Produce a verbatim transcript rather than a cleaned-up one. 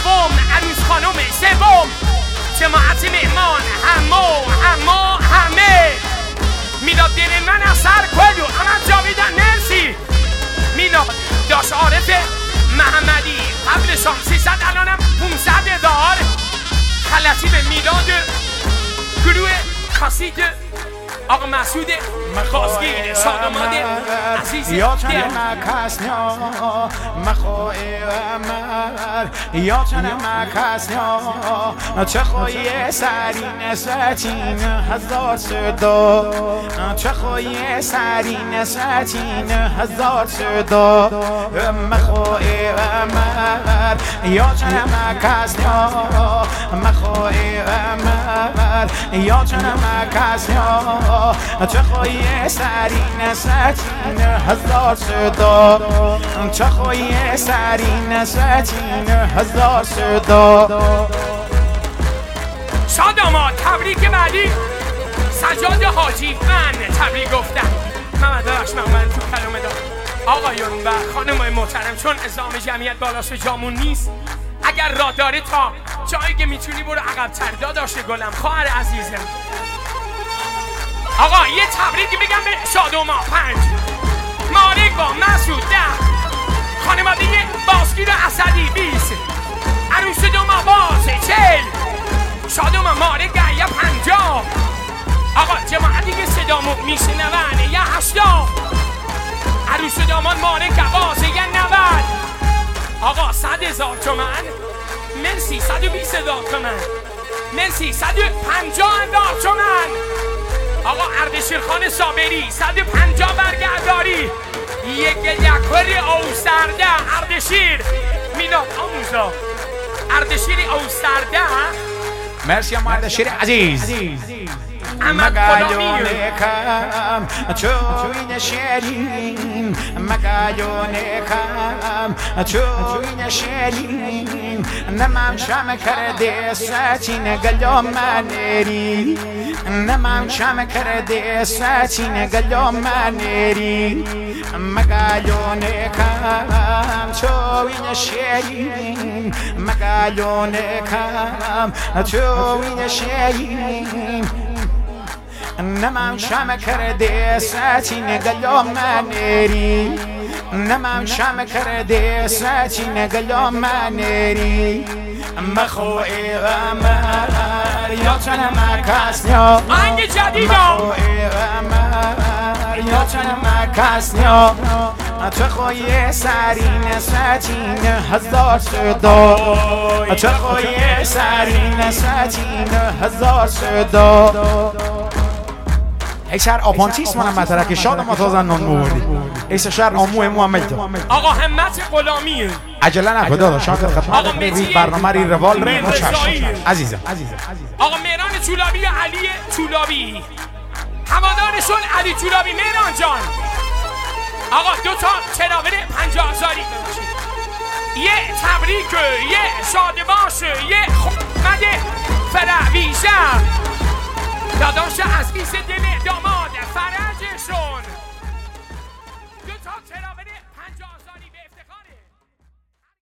دوم عروس خانم سوم جماعت مهمان همو همو همه میلاد دل من از سر کلو اما جاویدن مرسی میلاد داش عارف محمدی قبلشان سیصد الانم پونصد هزار خلطی به میلاد گروه کاسید آقا مسعود بازگیر شادماد عزیز یا چنه مکس نیا مخواه امر یا چنه مکس نیا چه خواهی سرین ستین هزار صدا چه خواهی سرین ستین هزار صدا مخواه امر یا چنه مکس نیا مخواه امر یا چنه مکس نیا چه خواهی سرین ستین هزار صدا چه خواهی سرین ستین هزار صدا شاداماد تبریک بعدی سجاد حاجی من تبریک گفتم محمد داشت محمد تو کلمه دار آقایون و خانمای محترم چون ازام جمعیت بالاست جامون نیست اگر راه داره تا جایی که میتونی برو عقب‌تر داداش گلم خواهر عزیزم آقا یه تبریکی بگم به شادوما پنج مالک با مسعود ده خانواده بازگیر اسدی بیست عروس دوما باز چل شادوما مالک یه پنجاه آقا جماعتی که صدامو میشنون یه هشتا عروس دامان مالک باز یه نود آقا صد هزار تومن مرسی صد و بیست هزار تومن مرسی صد و پنجاه هزار تومن آقا اردشیر خان صابری صد و پنجاه برگرداری یک یکوری اوسترده اردشیر میلاد آموزا اردشیر اوسترده مرسی اما اردشیر عزیز احمد غلامی کم چوین شیرین مگایون کم چوین شیرین نمام شم کرده سچین گلوم منری نمام شم کرده سچین گلوم منری مگایون کم چوین شیرین مگایون کم چوین شیرین نمام شم کرده سچین گلوم منری نمام شم کرده سچین گلوم منری مخواه غمر یا چنه مکس نیا آهنگ جدیدم مخواه غمر یا چنه مکس نیا چه خواهی سرین ستین هزار صدا چه خواهی سرین ستین هزار صدا ای شهر آپانتیس منم مطرح که شاد ما تازن نان موردی ای شهر آموه محمد تو آقا همت غلامی عجله نکن داداش شاد خدمت ببین برنامه ری روال ره چشم عزیزم آقا مهران چولابی و علی چولابی هوادارشون علی چولابی مهران جان آقا دو تا چراغ پنجاه هزاری یه تبریک یه شاده باشه یه خمده فرعویشه داداش از بیس دل داماد فرجشون